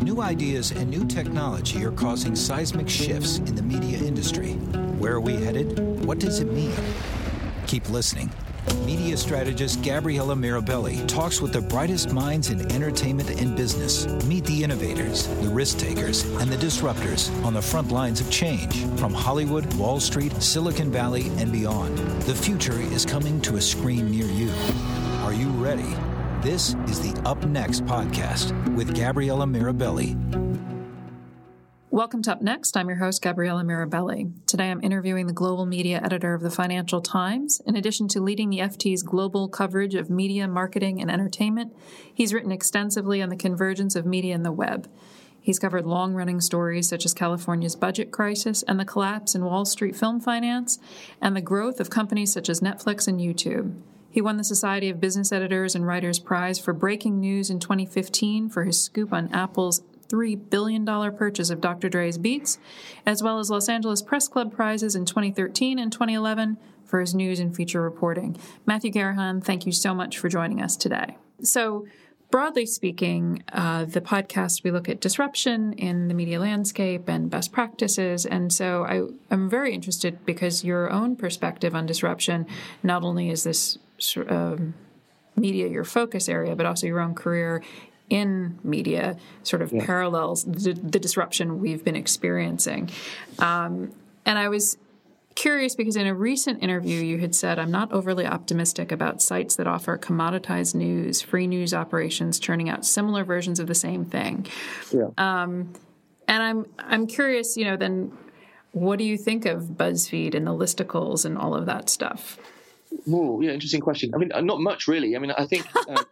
New ideas and new technology are causing seismic shifts in the media industry. Where are we headed? What does it mean? Keep listening. Media strategist Gabriella Mirabelli talks with the brightest minds in entertainment and business. Meet the innovators, the risk takers, and the disruptors on the front lines of change from Hollywood, Wall Street, Silicon Valley, and beyond. The future is coming to a screen near you. Are you ready? This is the Up Next podcast with Gabriella Mirabelli. Welcome to Up Next. I'm your host, Gabriella Mirabelli. Today I'm interviewing the global media editor of the Financial Times. In addition to leading the FT's global coverage of media, marketing, and entertainment, he's written extensively on the convergence of media and the web. He's covered long-running stories such as California's budget crisis and the collapse in Wall Street film finance, and the growth of companies such as Netflix and YouTube. He won the Society of Business Editors and Writers Prize for Breaking News in 2015 for his scoop on Apple's $3 billion purchase of Dr. Dre's Beats, as well as Los Angeles Press Club prizes in 2013 and 2011 for his news and feature reporting. Matthew Garahan, thank you so much for joining us today. So, broadly speaking, the podcast, we look at disruption in the media landscape and best practices. And so I'm very interested because your own perspective on disruption, not only is this media your focus area, but also your own career in media sort of parallels the disruption we've been experiencing. And I was curious because in a recent interview you had said, I'm not overly optimistic about sites that offer commoditized news, free news operations churning out similar versions of the same thing. Yeah. And I'm curious, then what do you think of BuzzFeed and the listicles and all of that stuff? Oh, yeah, interesting question. I mean, not much really. I mean, I think,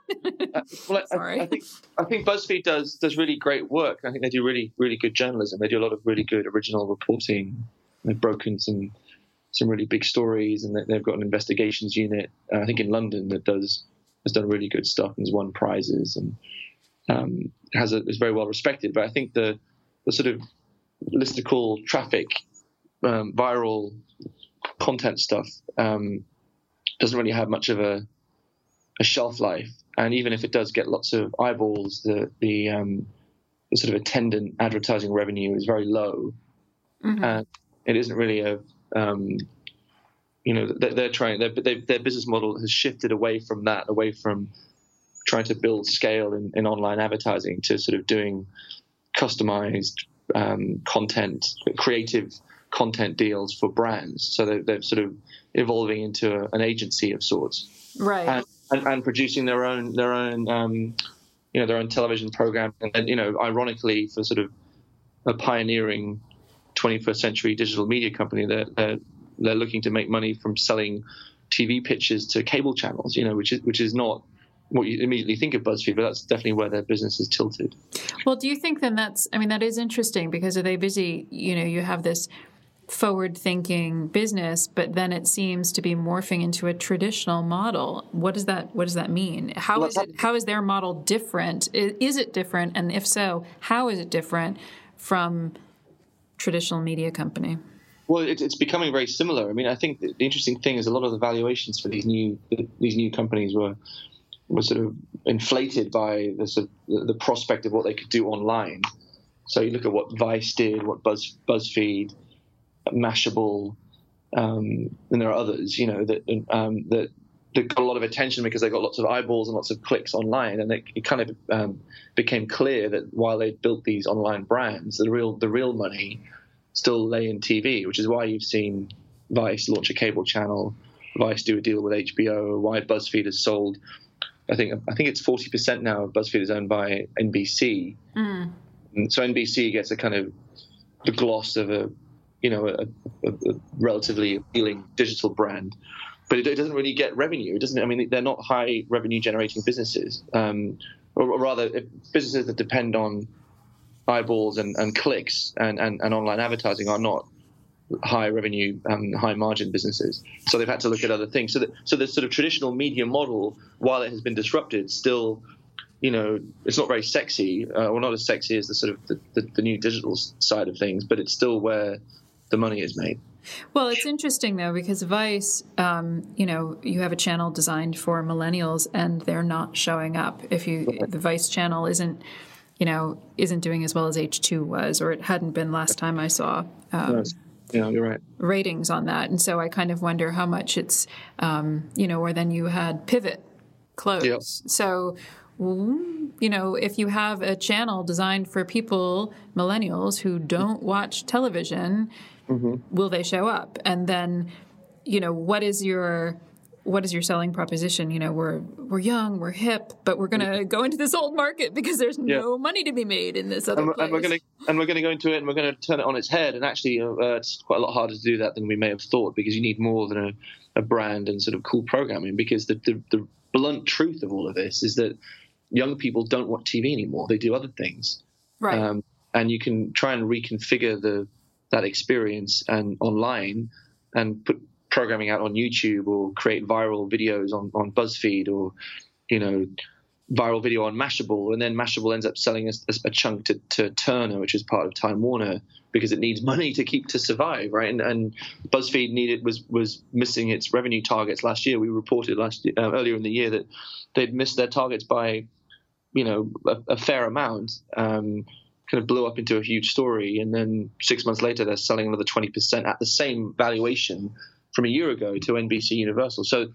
I think BuzzFeed does really great work. I think they do really, really good journalism. They do a lot of really good original reporting. They've broken some really big stories, and they've got an investigations unit. I think in London that has done really good stuff and has won prizes and is very well respected. But I think the sort of listicle traffic, viral content stuff. Doesn't really have much of a shelf life, and even if it does get lots of eyeballs, the sort of attendant advertising revenue is very low, and it isn't really they're trying. Their business model has shifted away from that, away from trying to build scale in online advertising to sort of doing customized content, creative content deals for brands. So they're sort of evolving into an agency of sorts, right? And producing their own television program. And ironically, for sort of a pioneering 21st century digital media company, they're looking to make money from selling TV pitches to cable channels. Which is not what you immediately think of BuzzFeed, but that's definitely where their business is tilted. Well, do you think then that is interesting because are they busy? You have this forward-thinking business, but then it seems to be morphing into a traditional model. What does that mean? How is their model different? Is it different? And if so, how is it different from traditional media company? Well, it's becoming very similar. I mean, I think the interesting thing is a lot of the valuations for these new companies were sort of inflated by the prospect of what they could do online. So you look at what Vice did, what BuzzFeed, Mashable, and there are others, that got a lot of attention because they got lots of eyeballs and lots of clicks online, and it kind of became clear that while they built these online brands, the real money still lay in TV, which is why you've seen Vice launch a cable channel, Vice do a deal with HBO, why BuzzFeed has sold. I think it's 40% now of BuzzFeed is owned by NBC, and so NBC gets a kind of the gloss of a relatively appealing digital brand, but it doesn't really get revenue. It doesn't. I mean, they're not high revenue generating businesses, or rather, businesses that depend on eyeballs and clicks and online advertising are not high revenue, high margin businesses. So they've had to look at other things. So the sort of traditional media model, while it has been disrupted, still, it's not very sexy, or not as sexy as the sort of the new digital side of things, but it's still where the money is made. Well, it's interesting, though, because Vice, you have a channel designed for millennials, and they're not showing up. The Vice channel isn't isn't doing as well as H2 was, or it hadn't been last time I saw. Yeah, you're right. Ratings on that. And so I kind of wonder how much it's, or then you had Pivot close. Yep. So, if you have a channel designed for people, millennials, who don't watch television, will they show up? And then, what is your selling proposition? We're young, we're hip, but we're going to go into this old market because there's no money to be made in this other place. And we're going to go into it and we're going to turn it on its head. And actually, it's quite a lot harder to do that than we may have thought, because you need more than a brand and sort of cool programming. Because the blunt truth of all of this is that young people don't watch TV anymore. They do other things. Right. And you can try and reconfigure that experience and online and put programming out on YouTube, or create viral videos on BuzzFeed, or viral video on Mashable, and then Mashable ends up selling a chunk to Turner, which is part of Time Warner, because it needs money to survive, right? And BuzzFeed was missing its revenue targets last year. We reported earlier in the year that they'd missed their targets by a fair amount. Kind of blew up into a huge story, and then 6 months later they're selling another 20% at the same valuation from a year ago to NBC Universal. So,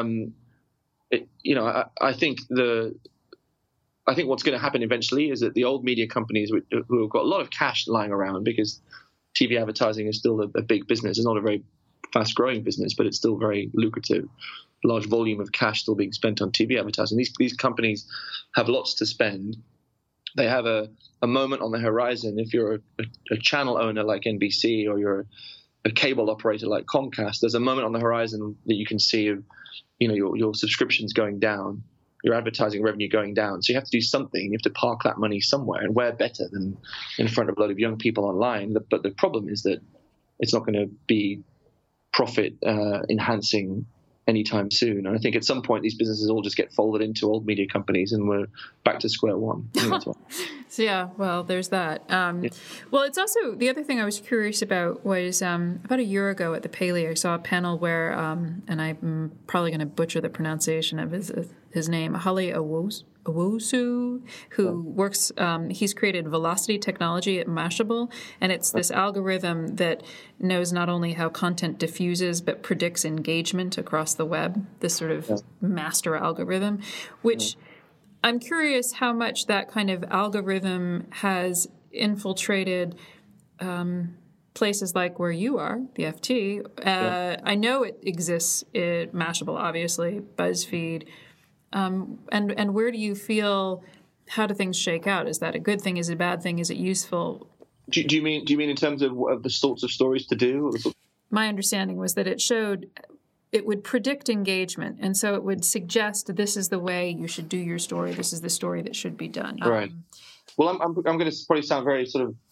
I think what's going to happen eventually is that the old media companies who have got a lot of cash lying around, because TV advertising is still a big business. It's not a very fast-growing business, but it's still very lucrative. Large volume of cash still being spent on TV advertising. These companies have lots to spend. They have a moment on the horizon. If you're a channel owner like NBC, or you're a cable operator like Comcast, there's a moment on the horizon that you can see your subscriptions going down, your advertising revenue going down. So you have to do something. You have to park that money somewhere, and where better than in front of a lot of young people online. But the problem is that it's not going to be profit enhancing anytime soon. And I think at some point these businesses all just get folded into old media companies, and we're back to square one. So yeah, well, there's that. Well, it's also, the other thing I was curious about was about a year ago at the Paley, I saw a panel where, and I'm probably going to butcher the pronunciation of his name, Hale Owusu, who works, he's created Velocity Technology at Mashable, and it's this algorithm that knows not only how content diffuses, but predicts engagement across the web, this sort of master algorithm, which I'm curious how much that kind of algorithm has infiltrated places like where you are, the FT. I know it exists at Mashable, obviously, BuzzFeed. And where do you feel, how do things shake out? Is that a good thing? Is it a bad thing? Is it useful? Do you mean in terms of the sorts of stories to do? My understanding was that it would predict engagement, and so it would suggest this is the way you should do your story. This is the story that should be done. Right. Well, I'm going to probably sound very sort of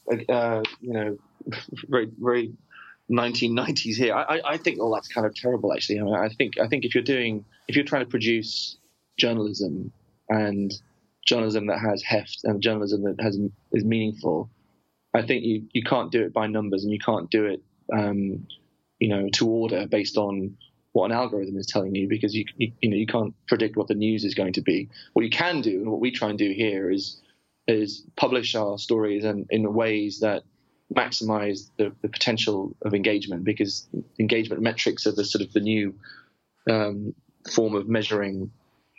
very very 1990s here. I think all that's kind of terrible, actually. I mean, I think if you're trying to produce journalism, and journalism that has heft, and journalism that is meaningful, I think you can't do it by numbers, and you can't do it to order based on what an algorithm is telling you, because you can't predict what the news is going to be. What you can do, and what we try and do here, is publish our stories in ways that maximize the potential of engagement, because engagement metrics are the new form of measuring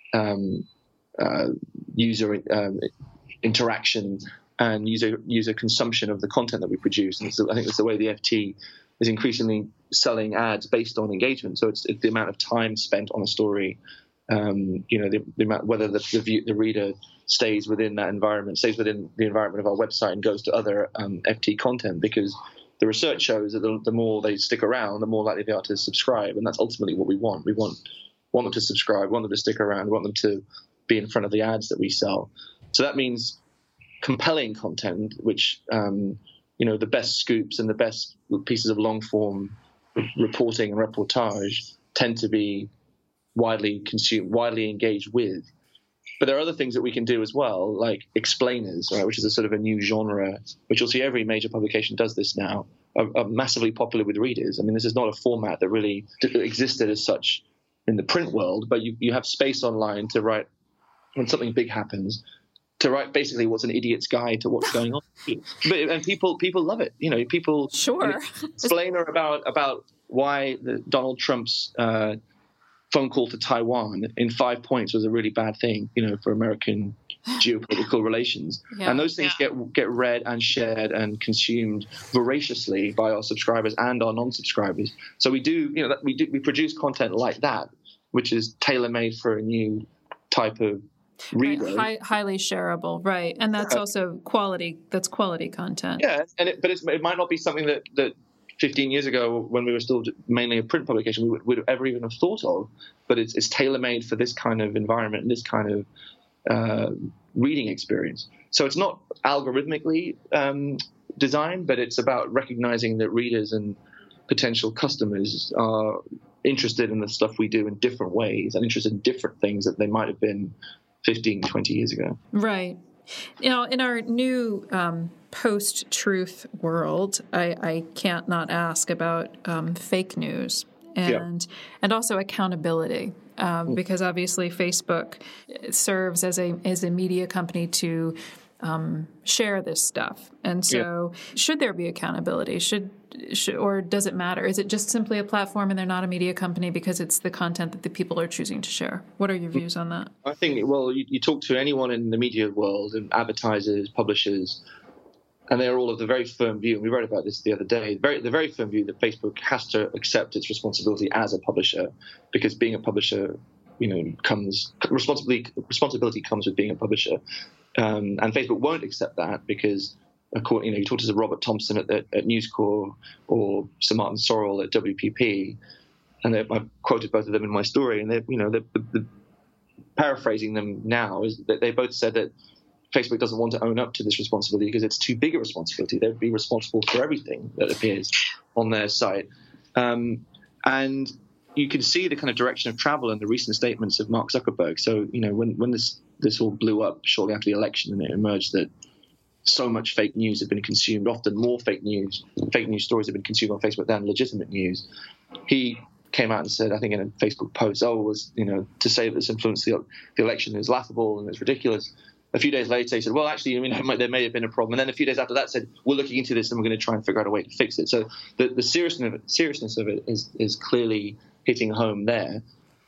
user interaction and user consumption of the content that we produce. And so I think that's the way the FT is increasingly selling ads based on engagement. So it's the amount of time spent on a story, the amount, whether the reader stays within that environment, stays within the environment of our website and goes to other FT content, because the research shows that the more they stick around, the more likely they are to subscribe. And that's ultimately what we want. We want them to subscribe, want them to stick around, want them to be in front of the ads that we sell. So that means compelling content, which, the best scoops and the best pieces of long form reporting and reportage tend to be widely consumed, widely engaged with. But there are other things that we can do as well, like explainers, right, which is a sort of a new genre, which you'll see every major publication does this now, are massively popular with readers. I mean, this is not a format that really existed as such in the print world, but you have space online to write when something big happens. to write basically what's an idiot's guide to what's going on. And people love it. People sure explain about why Donald Trump's phone call to Taiwan in 5 points was a really bad thing, for American geopolitical relations. Yeah. And those things get read and shared and consumed voraciously by our subscribers and our non-subscribers. So we produce content like that, which is tailor-made for a new type of reader. Right, highly shareable, right? And that's also quality. That's quality content. Yeah, but it might not be something that 15 years ago, when we were still mainly a print publication, we would ever even have thought of. But it's tailor-made for this kind of environment and this kind of reading experience. So it's not algorithmically designed, but it's about recognizing that readers and potential customers are interested in the stuff we do in different ways and interested in different things that they might have been 15, 20 years ago. Right. In our new post-truth world, I can't not ask about fake news and also accountability, because obviously Facebook serves as a media company to share this stuff. And so should there be accountability? Should or does it matter? Is it just simply a platform and they're not a media company because it's the content that the people are choosing to share? What are your views on that? I think, you talk to anyone in the media world, and advertisers, publishers, and they're all of the very firm view, and we wrote about this the other day, the very firm view that Facebook has to accept its responsibility as a publisher, because being a publisher, responsibility comes with being a publisher. And Facebook won't accept that because, you talk to Robert Thompson at News Corp or Sir Martin Sorrell at WPP, and I've quoted both of them in my story, and they're paraphrasing them now is that they both said that Facebook doesn't want to own up to this responsibility because it's too big a responsibility. They'd be responsible for everything that appears on their site. And you can see the kind of direction of travel in the recent statements of Mark Zuckerberg. So, when this all blew up shortly after the election, and it emerged that so much fake news had been consumed, often more fake news stories have been consumed on Facebook than legitimate news. He came out and said, I think in a Facebook post, to say that this influenced the election is laughable and it's ridiculous. A few days later, he said, well, actually, there may have been a problem. And then a few days after that said, we're looking into this and we're going to try and figure out a way to fix it. So the seriousness of it is clearly hitting home there.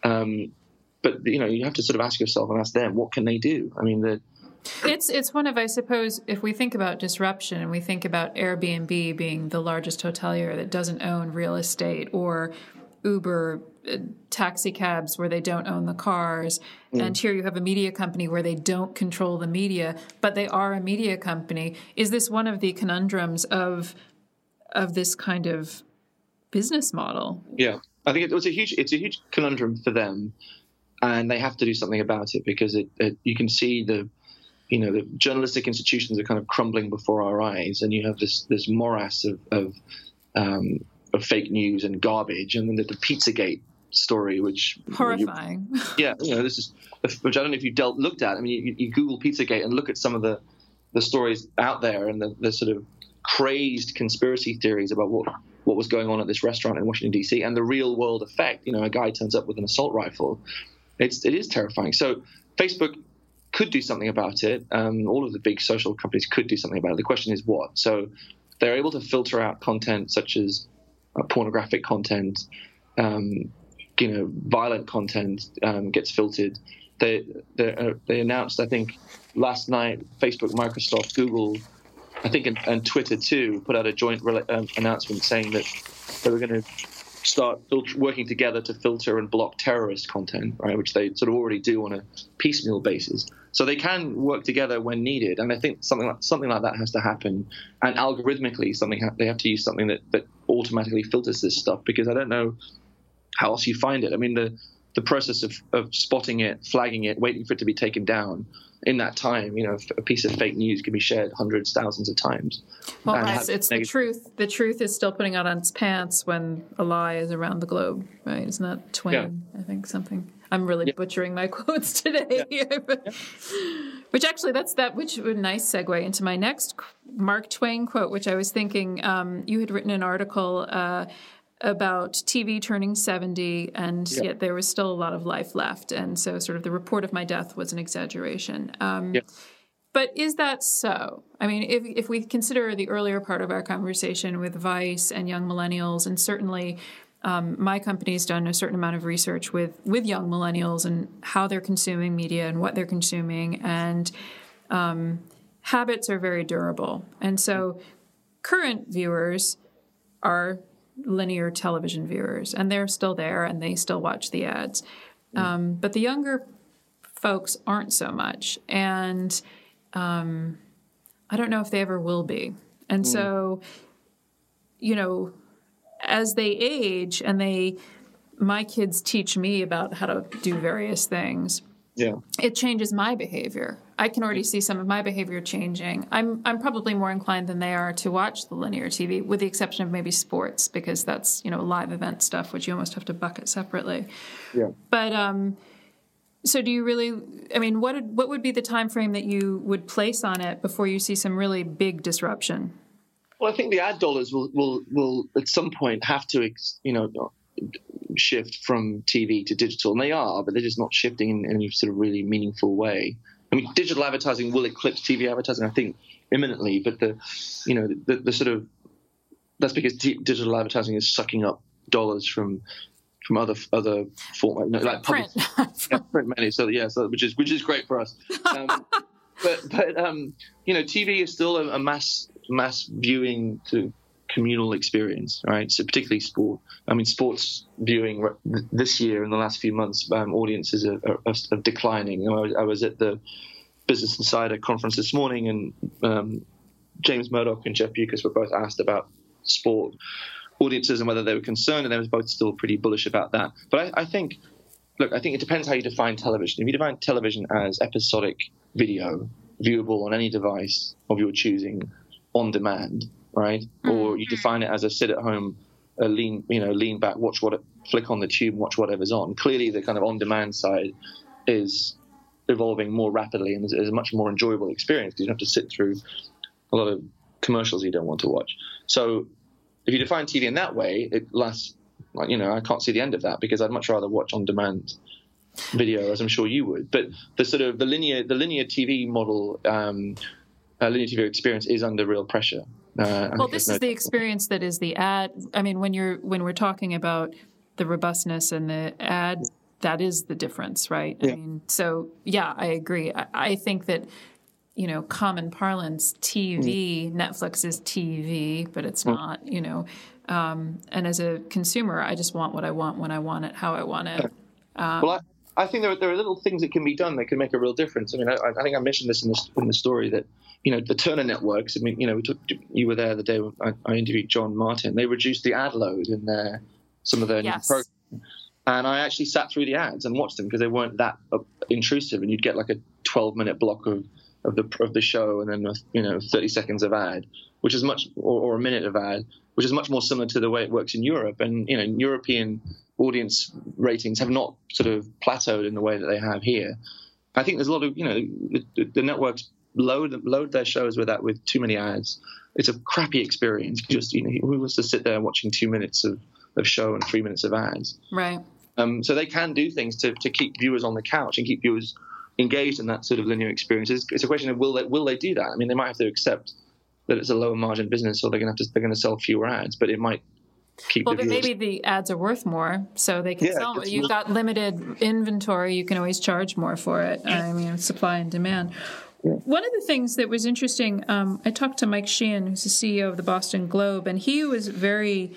But, you have to sort of ask yourself and ask them, what can they do? It's one of, I suppose, if we think about disruption and we think about Airbnb being the largest hotelier that doesn't own real estate, or Uber taxi cabs where they don't own the cars. And here you have a media company where they don't control the media, but they are a media company. Is this one of the conundrums of this kind of business model? Yeah, I think it's a huge conundrum for them, and they have to do something about it because you can see the journalistic institutions are kind of crumbling before our eyes, and you have this morass of fake news and garbage, and then the Pizzagate story, which horrifying. This is, which I don't know if you looked at. You Google Pizzagate and look at some of the stories out there and the sort of crazed conspiracy theories about what was going on at this restaurant in Washington D.C. and the real world effect. A guy turns up with an assault rifle. It is terrifying. So Facebook could do something about it. All of the big social companies could do something about it. The question is what. So they're able to filter out content such as pornographic content, violent content gets filtered. They announced, I think, last night, Facebook, Microsoft, Google, I think, and Twitter too, put out a joint announcement saying that they were going to start working together to filter and block terrorist content, right, which they sort of already do on a piecemeal basis. So they can work together when needed, and I think something like that has to happen. And algorithmically, they have to use something that automatically filters this stuff, because I don't know how else you find it. The process of spotting it, flagging it, waiting for it to be taken down. In that time, a piece of fake news can be shared hundreds, thousands of times. Well, it's the truth. The truth is still putting out on its pants when a lie is around the globe, right? Isn't that Twain? Yeah. I think something. I'm really butchering my quotes today. Yeah. Which actually, which a nice segue into my next Mark Twain quote, which I was thinking you had written an article about TV turning 70, and yet there was still a lot of life left. And so sort of the report of my death was an exaggeration. But is that so? I mean, if we consider the earlier part of our conversation with Vice and young millennials, and certainly my company's done a certain amount of research with young millennials and how they're consuming media and what they're consuming, and habits are very durable. And so current viewers are linear television viewers, and they're still there, and they still watch the ads. But the younger folks aren't so much, and I don't know if they ever will be. And so, as they age and my kids teach me about how to do various things, it changes my behavior. I can already see some of my behavior changing. I'm probably more inclined than they are to watch the linear TV, with the exception of maybe sports, because that's, live event stuff, which you almost have to bucket separately. Yeah. But so do you really, what would be the time frame that you would place on it before you see some really big disruption? Well, I think the ad dollars will at some point have to, shift from TV to digital. And they are, but they're just not shifting in any sort of really meaningful way. I mean, digital advertising will eclipse TV advertising, I think, imminently. But the sort of, that's because digital advertising is sucking up dollars from other formats, like print, print money. So which is great for us. But TV is still a mass viewing to communal experience, right? So particularly sport. I mean, sports viewing this year in the last few months, audiences are declining. I was at the Business Insider conference this morning, and James Murdoch and Jeff Bewkes were both asked about sport audiences and whether they were concerned, and they were both still pretty bullish about that. But I think it depends how you define television. If you define television as episodic video, viewable on any device of your choosing, on demand, right? Or you define it as a sit at home, lean back, flick on the tube, watch whatever's on. Clearly, the kind of on demand side is evolving more rapidly and is a much more enjoyable experience, because you don't have to sit through a lot of commercials you don't want to watch. So if you define TV in that way, it lasts, I can't see the end of that, because I'd much rather watch on demand video, as I'm sure you would. But the linear TV model, linear TV experience is under real pressure. Well, this is the experience that is the ad. I mean, when we're talking about the robustness and the ad, that is the difference, right? Yeah. I mean, so yeah, I agree. I think that, common parlance, TV, Netflix is TV, but it's not, and as a consumer, I just want what I want, when I want it, how I want it. Well, I think there are little things that can be done that can make a real difference. I mean, I think I mentioned this in the story that, the Turner networks, I mean, you were there the day I interviewed John Martin. They reduced the ad load in some of their new programs. And I actually sat through the ads and watched them, because they weren't that intrusive. And you'd get like a 12-minute block of the show, and then 30 seconds of ad, which is much, or a minute of ad, which is much more similar to the way it works in Europe. And European audience ratings have not sort of plateaued in the way that they have here. I think there's a lot of the networks load their shows with too many ads. It's a crappy experience. Just who wants to sit there watching 2 minutes of show and 3 minutes of ads? Right. So they can do things to keep viewers on the couch and keep viewers engaged in that sort of linear experience. It's a question of will they do that? I mean, they might have to accept that it's a lower margin business, or they're going to sell fewer ads, but it might keep. Well, but maybe the ads are worth more, so they can sell. You've got limited inventory; you can always charge more for it. I mean, supply and demand. Yeah. One of the things that was interesting, I talked to Mike Sheehan, who's the CEO of the Boston Globe, and he was very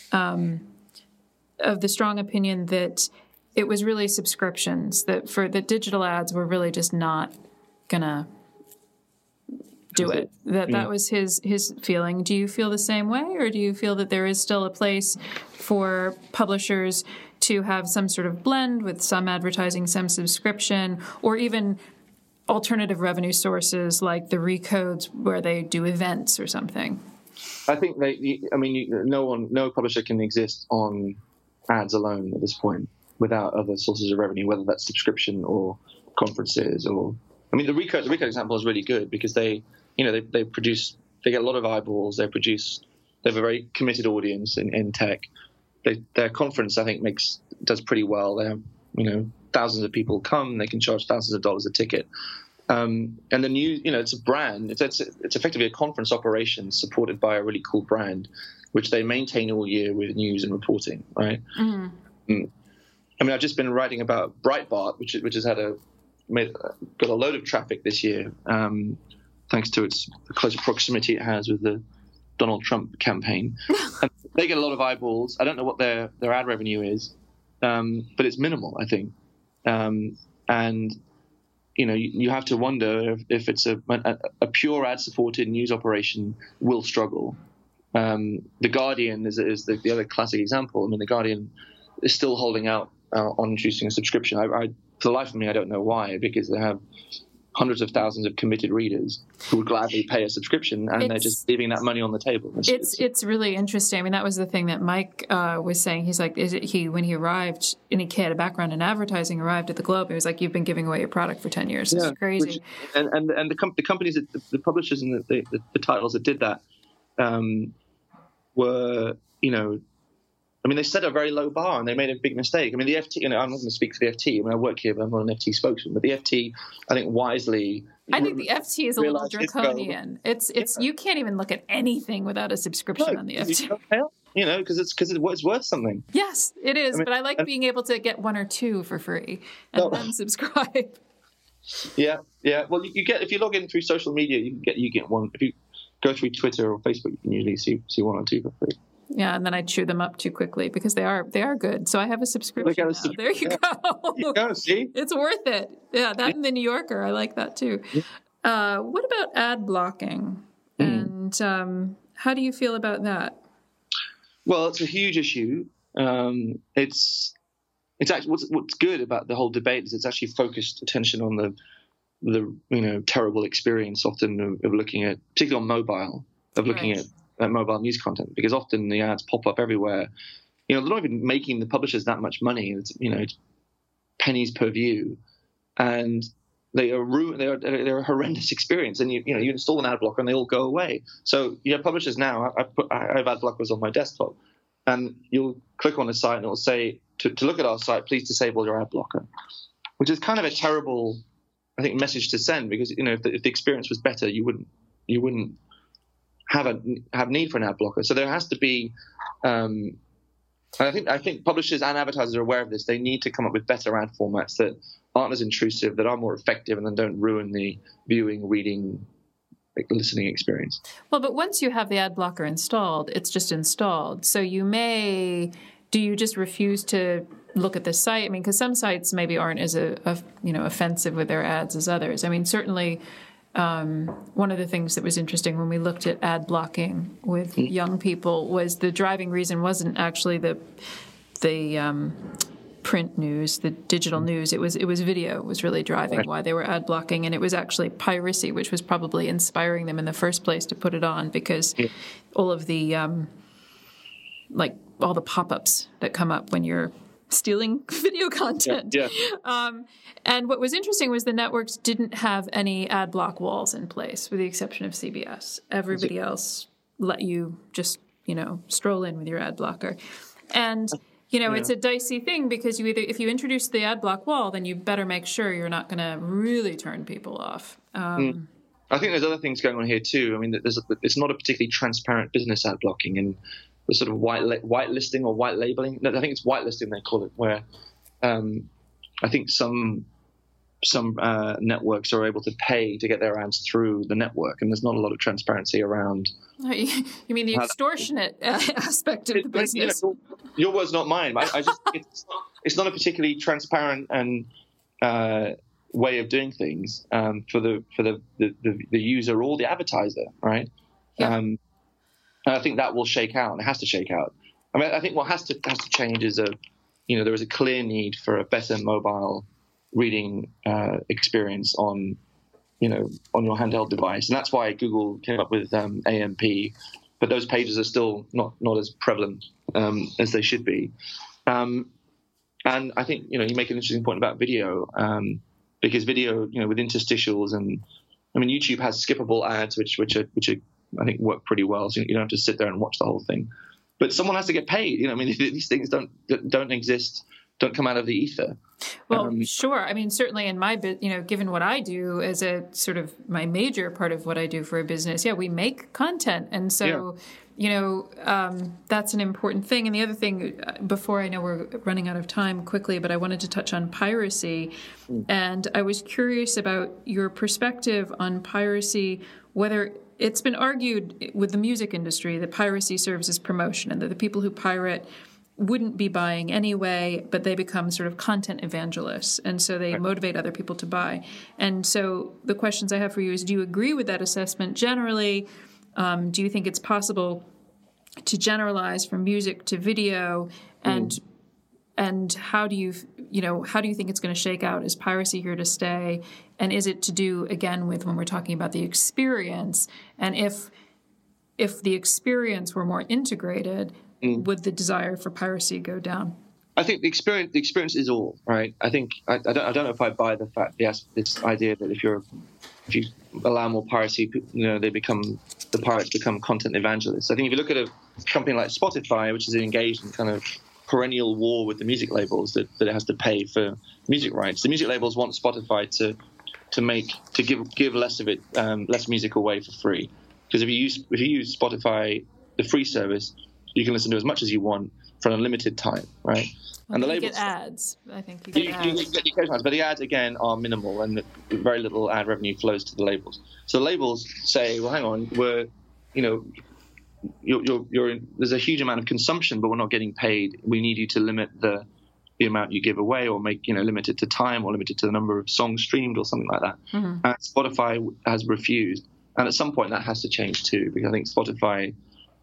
of the strong opinion that it was really subscriptions, that digital ads were really just not gonna do it. That was his feeling. Do you feel the same way, or do you feel that there is still a place for publishers to have some sort of blend with some advertising, some subscription, or even alternative revenue sources like the Recodes, where they do events or something? I think no publisher can exist on ads alone at this point without other sources of revenue, whether that's subscription or conferences or. I mean, the Recode example is really good, because they produce, they get a lot of eyeballs. They have a very committed audience in tech. Their conference, I think, does pretty well. They have, thousands of people come. They can charge thousands of dollars a ticket. And the news, it's a brand. It's effectively a conference operation supported by a really cool brand, which they maintain all year with news and reporting, right? Mm-hmm. I mean, I've just been writing about Breitbart, which has got a load of traffic this year, thanks to the close proximity it has with the Donald Trump campaign. And they get a lot of eyeballs. I don't know what their ad revenue is, but it's minimal, I think. And you have to wonder if it's a pure ad-supported news operation will struggle. The Guardian is the other classic example. I mean, the Guardian is still holding out on introducing a subscription. For the life of me, I don't know why, because they have hundreds of thousands of committed readers who would gladly pay a subscription, and they're just leaving that money on the table. It's really interesting. I mean, that was the thing that Mike was saying. He's like, when he arrived, and he had a background in advertising, arrived at the Globe, he was like, you've been giving away your product for 10 years. It's crazy. And the companies, the publishers and the titles that did that were, I mean, they set a very low bar and they made a big mistake. I mean, the FT, I'm not going to speak for the FT. I mean, I work here, but I'm not an FT spokesman. But the FT, I think wisely. I think the FT is a little draconian. It's you can't even look at anything without a subscription on the FT. Because it's worth something. Yes, it is. But I like being able to get one or two for free and then subscribe. Yeah. Well, you get, if you log in through social media, you get one. If you go through Twitter or Facebook, you can usually see one or two for free. Yeah, and then I chew them up too quickly because they are good. So I have a subscription now. There you go. You go, see? It's worth it. Yeah, that and the New Yorker. I like that too. Yeah. What about ad blocking? And how do you feel about that? Well, it's a huge issue. It's actually what's good about the whole debate is it's actually focused attention on the terrible experience often of looking at, particularly on mobile, of looking at mobile news content, because often the ads pop up everywhere. They're not even making the publishers that much money. It's pennies per view, and they're a horrendous experience. And you install an ad blocker and they all go away. So you have publishers now. I have ad blockers on my desktop, and you'll click on the site and it will say to look at our site, please disable your ad blocker, which is kind of a terrible, I think, message to send, because if the experience was better, you wouldn't have need for an ad blocker. So there has to be, and I think publishers and advertisers are aware of this. They need to come up with better ad formats that aren't as intrusive, that are more effective, and then don't ruin the viewing, reading, listening experience. Well, but once you have the ad blocker installed, it's just installed. So do you just refuse to look at the site? I mean, because some sites maybe aren't as offensive with their ads as others. I mean, certainly. One of the things that was interesting when we looked at ad blocking with young people was the driving reason wasn't actually the print news, the digital news. It was video was really driving why they were ad blocking, and it was actually piracy, which was probably inspiring them in the first place to put it on, because all of the all the pop-ups that come up when you're stealing video content. Yeah. And what was interesting was the networks didn't have any ad block walls in place, with the exception of CBS. Everybody else let you just, stroll in with your ad blocker. And, it's a dicey thing, because if you introduce the ad block wall, then you better make sure you're not going to really turn people off. I think there's other things going on here too. I mean, it's not a particularly transparent business, ad blocking, and the sort of white listing or white labeling. No, I think it's white listing they call it, where I think some networks are able to pay to get their ads through the network, and there's not a lot of transparency around. You mean the extortionate aspect of the business? Your words, not mine. I just it's not a particularly transparent and way of doing things for the user or the advertiser, right? Yeah. And I think that will shake out, and it has to shake out. I mean, I think what has to change is there is a clear need for a better mobile reading experience on your handheld device, and that's why Google came up with AMP. But those pages are still not as prevalent as they should be. And I think you make an interesting point about video, because video, with interstitials, and I mean YouTube has skippable ads, which are I think work pretty well, so you don't have to sit there and watch the whole thing. But someone has to get paid. I mean, these things don't exist, don't come out of the ether. Well, sure. I mean, certainly in my, given what I do as a sort of my major part of what I do for a business, we make content. And so, that's an important thing. And the other thing, before I know we're running out of time quickly, but I wanted to touch on piracy. And I was curious about your perspective on piracy, whether it's been argued with the music industry that piracy serves as promotion and that the people who pirate wouldn't be buying anyway, but they become sort of content evangelists. And so they motivate other people to buy. And so the questions I have for you is, do you agree with that assessment generally? Do you think it's possible to generalize from music to video? And how do you think it's going to shake out? Is piracy here to stay? And is it to do, again, with when we're talking about the experience? And if the experience were more integrated, would the desire for piracy go down? I think the experience is all, right? I think I don't know if I buy the fact, this idea that if you allow more piracy, the pirates become content evangelists. I think if you look at a company like Spotify, which is engaged in kind of perennial war with the music labels that it has to pay for music rights, the music labels want Spotify to give less of it, less music away for free. Because if you use Spotify, the free service, you can listen to as much as you want for an unlimited time, right? Well, and the labels get ads. I think you get ads. You get ads, but the ads again are minimal, and very little ad revenue flows to the labels. So the labels say, "Well, hang on, there's a huge amount of consumption, but we're not getting paid. We need you to limit the amount you give away, or make limited to time, or limited to the number of songs streamed, or something like that." Mm-hmm. And Spotify has refused, and at some point that has to change too, because I think Spotify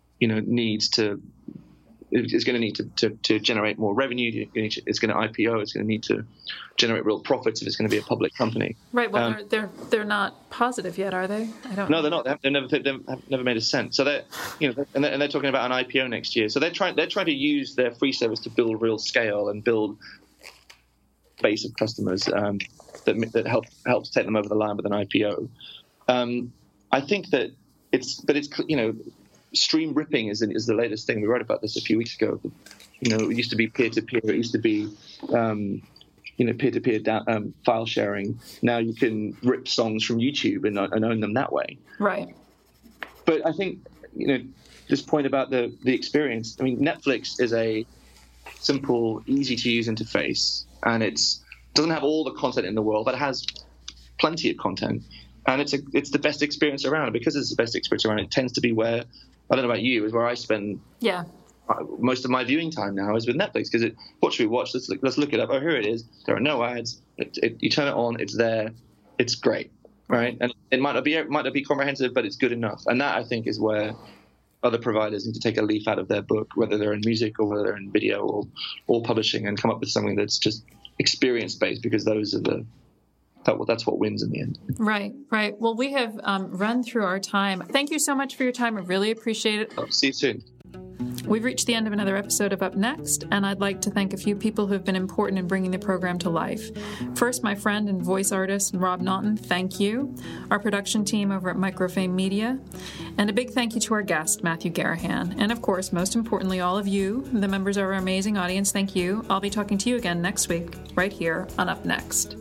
it's going to need to generate more revenue. It's going to IPO. It's going to need to generate real profits if it's going to be a public company. Right. Well, they're not positive yet, are they? No, they're not. They've never made a cent. So they're and they're talking about an IPO next year. So they're trying to use their free service to build real scale and build a base of customers that helps take them over the line with an IPO. I think that it's stream ripping is the latest thing. We wrote about this a few weeks ago. It used to be peer-to-peer. It used to be, peer-to-peer file sharing. Now you can rip songs from YouTube and own them that way. Right. But I think, this point about the experience. I mean, Netflix is a simple, easy-to-use interface, and it doesn't have all the content in the world, but it has plenty of content. And it's the best experience around. And because it's the best experience around, it tends to be where, I don't know about you, is where I spend most of my viewing time now is with Netflix. Because what should we watch? Let's look it up. Oh, here it is. There are no ads. You turn it on. It's there. It's great, right? And it might not be comprehensive, but it's good enough. And that, I think, is where other providers need to take a leaf out of their book, whether they're in music or whether they're in video or publishing, and come up with something that's just experience-based, because those are that's what wins in the end. Right. Well, we have run through our time. Thank you so much for your time. I really appreciate it. See you soon. We've reached the end of another episode of Up Next, and I'd like to thank a few people who have been important in bringing the program to life. First, my friend and voice artist, Rob Naughton, thank you. Our production team over at Microfame Media. And a big thank you to our guest, Matthew Garahan. And of course, most importantly, all of you, the members of our amazing audience, thank you. I'll be talking to you again next week, right here on Up Next.